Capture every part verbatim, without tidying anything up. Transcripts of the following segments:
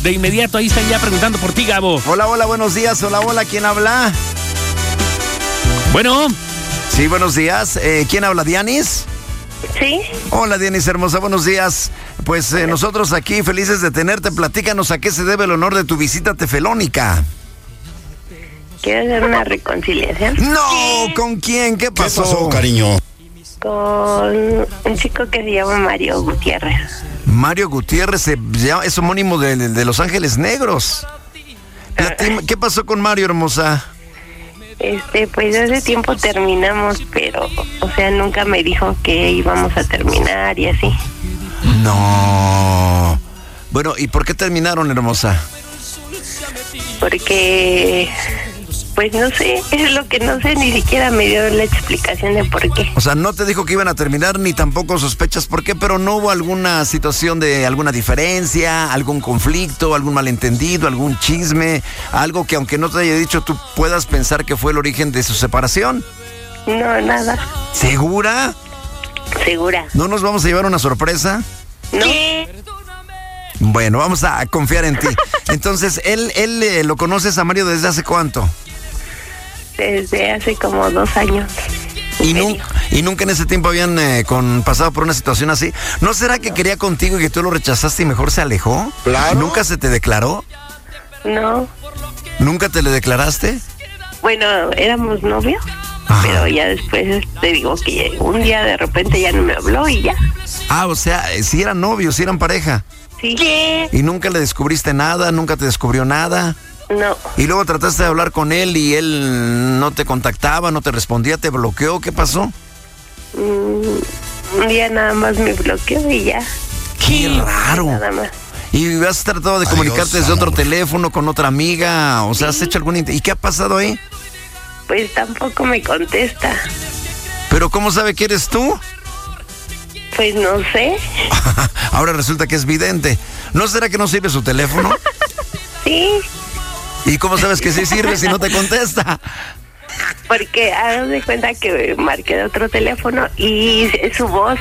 de inmediato, ahí están ya preguntando por ti, Gabo. Hola, hola, buenos días. Hola, hola, ¿quién habla? Bueno. Sí, buenos días. Eh, ¿Quién habla, Dianis? Sí. Hola, Dianis, hermosa, buenos días. Pues eh, nosotros aquí felices de tenerte. Platícanos a qué se debe el honor de tu visita tefelónica. ¿Quieres hacer una reconciliación? No, ¿con quién? ¿Qué pasó? ¿Qué pasó, cariño? Con un chico que se llama Mario Gutiérrez. Mario Gutiérrez, eh, ya es homónimo de, de Los Ángeles Negros. Platí- ¿Qué pasó con Mario, hermosa? Este, pues hace tiempo terminamos, pero, o sea, nunca me dijo que íbamos a terminar y así. No. Bueno, ¿y por qué terminaron, hermosa? Porque, pues no sé, es lo que no sé, ni siquiera me dio la explicación de por qué. O sea, no te dijo que iban a terminar, ni tampoco sospechas por qué, pero no hubo alguna situación de alguna diferencia, algún conflicto, algún malentendido, algún chisme, algo que aunque no te haya dicho tú puedas pensar que fue el origen de su separación. No, nada. ¿Segura? ¿Segura? ¿No nos vamos a llevar una sorpresa? No. Bueno, vamos a confiar en ti. Entonces, ¿él, él eh, lo conoces a Mario desde hace cuánto? Desde hace como dos años. Y, nu- y nunca en ese tiempo habían eh, con, pasado por una situación así. ¿No será que quería contigo y que tú lo rechazaste y mejor se alejó? Claro. ¿Nunca se te declaró? No. ¿Nunca te le declaraste? Bueno, éramos novios. Ajá. Pero ya después te digo que un día de repente ya no me habló y ya. Ah, o sea, eh, si eran novios, si eran pareja. Sí. ¿Y nunca le descubriste nada? ¿Nunca te descubrió nada? No. Y luego trataste de hablar con él y él no te contactaba, no te respondía, te bloqueó. ¿Qué pasó? Mm, un día nada más me bloqueó y ya. ¡Qué raro! Nada más. ¿Y has tratado de Adiós, comunicarte desde otro amor. teléfono con otra amiga? O sea, ¿has hecho algún... int- ¿Y qué ha pasado ahí? Pues tampoco me contesta. ¿Pero cómo sabe que eres tú? Pues no sé. Ahora resulta que es vidente. ¿No será que no sirve su teléfono? Sí. ¿Y cómo sabes que sí sirve si no te contesta? Porque haz de cuenta que marqué de otro teléfono y es su voz.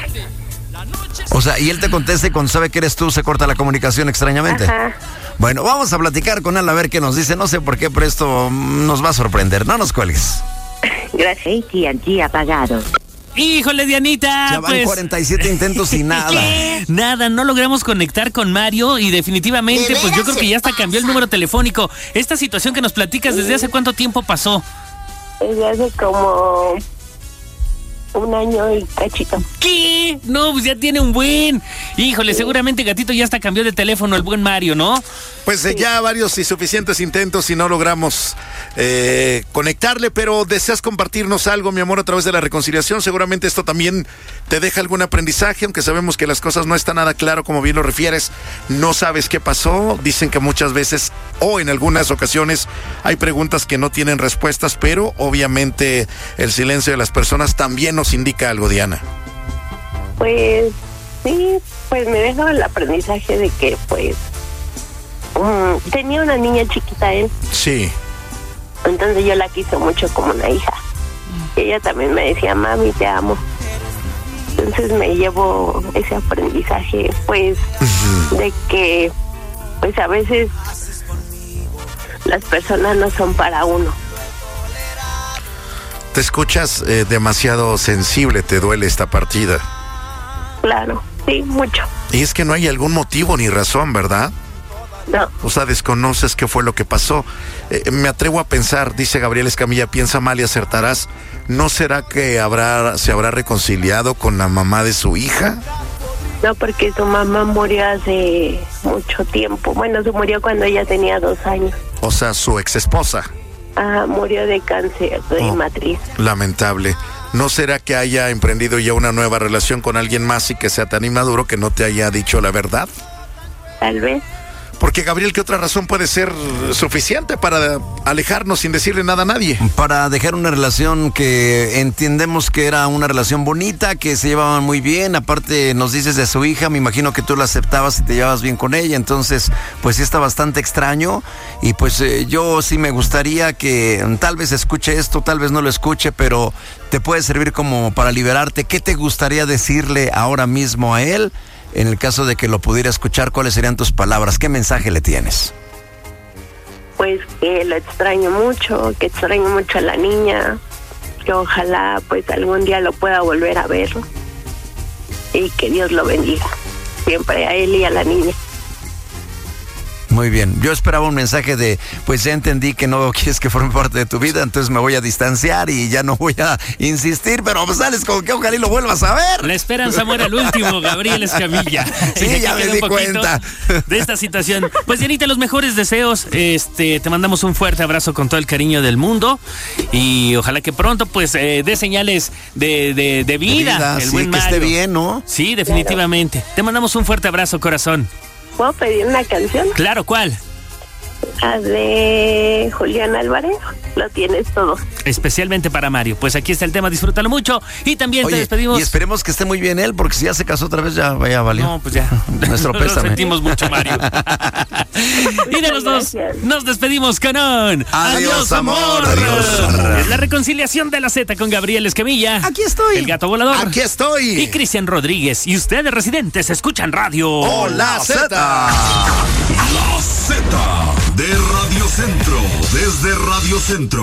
O sea, y él te contesta y cuando sabe que eres tú se corta la comunicación extrañamente. Ajá. Bueno, vamos a platicar con él a ver qué nos dice. No sé por qué, pero esto mm, nos va a sorprender. No nos cuelgues. Gracias. A T and T apagado. Híjole, Dianita, Ya van pues... cuarenta y siete intentos y nada. Nada, no logramos conectar con Mario y definitivamente, pues yo creo que ya hasta cambió el número telefónico. Esta situación que nos platicas, ¿desde hace cuánto tiempo pasó? Desde hace como un año y cachito. ¿Qué? No, pues ya tiene un buen. Híjole, seguramente Gatito ya hasta cambió de teléfono, el buen Mario, ¿no? Pues eh, ya varios y suficientes intentos y no logramos eh, conectarle, pero deseas compartirnos algo, mi amor, a través de la reconciliación. Seguramente esto también te deja algún aprendizaje, aunque sabemos que las cosas no están nada claro, como bien lo refieres. No sabes qué pasó. Dicen que muchas veces o en algunas ocasiones hay preguntas que no tienen respuestas, pero obviamente el silencio de las personas también nos indica algo, Diana. Pues sí, pues me dejó el aprendizaje de que pues um, tenía una niña chiquita él. Sí. Entonces yo la quise mucho como una hija. Y ella también me decía, mami, te amo. Entonces me llevo ese aprendizaje, pues, uh-huh. de que, pues a veces las personas no son para uno. Te escuchas eh, demasiado sensible, te duele esta partida. Claro, sí, mucho. Y es que no hay algún motivo ni razón, ¿verdad? No. O sea, desconoces qué fue lo que pasó. Eh, me atrevo a pensar, dice Gabriel Escamilla, piensa mal y acertarás. ¿No será que habrá se habrá reconciliado con la mamá de su hija? No, porque su mamá murió hace mucho tiempo. Bueno, se murió cuando ella tenía dos años. O sea, su ex esposa. Ah, murió de cáncer de oh, matriz. Lamentable. ¿No será que haya emprendido ya una nueva relación con alguien más y que sea tan inmaduro que no te haya dicho la verdad? Tal vez. Porque, Gabriel, ¿qué otra razón puede ser suficiente para alejarnos sin decirle nada a nadie? Para dejar una relación que entendemos que era una relación bonita, que se llevaban muy bien. Aparte, nos dices de su hija, me imagino que tú la aceptabas y te llevabas bien con ella. Entonces, pues sí está bastante extraño. Y pues eh, yo sí me gustaría que tal vez escuche esto, tal vez no lo escuche, pero te puede servir como para liberarte. ¿Qué te gustaría decirle ahora mismo a él? en el caso de que lo pudiera escuchar, ¿cuáles serían tus palabras? ¿Qué mensaje le tienes? Pues que lo extraño mucho, que extraño mucho a la niña, que ojalá pues algún día lo pueda volver a ver y que Dios lo bendiga siempre a él y a la niña. Muy bien, yo esperaba un mensaje de, pues ya entendí que no quieres que forme parte de tu vida, entonces me voy a distanciar y ya no voy a insistir, pero pues sales con que ojalá y lo vuelvas a ver. La esperanza muere al último, Gabriel Escamilla. Sí, ya me di cuenta de esta situación. Pues Dianita, los mejores deseos, este, te mandamos un fuerte abrazo con todo el cariño del mundo y ojalá que pronto pues eh, dé señales de, de, de vida, de vida el sí, buen que Mario. esté bien, ¿no? Sí, definitivamente. Claro. Te mandamos un fuerte abrazo, corazón. ¿Puedo pedir una canción? Claro, ¿cuál? La de Julián Álvarez, Lo Tienes Todo. Especialmente para Mario. Pues aquí está el tema, disfrútalo mucho. Y también Oye, te despedimos. Y esperemos que esté muy bien él, porque si ya se casó otra vez, ya vaya valió. No, pues ya. Nuestro pésame. Lo sentimos mucho, Mario. Y de los dos, nos despedimos con un... Adiós, amor. Adiós, amor. Es la reconciliación de la Z con Gabriel Escamilla. Aquí estoy. El gato volador. Aquí estoy. Y Cristian Rodríguez. Y ustedes, residentes, escuchan radio. ¡Hola, Z! La Z de Radio Centro, desde Radio Centro.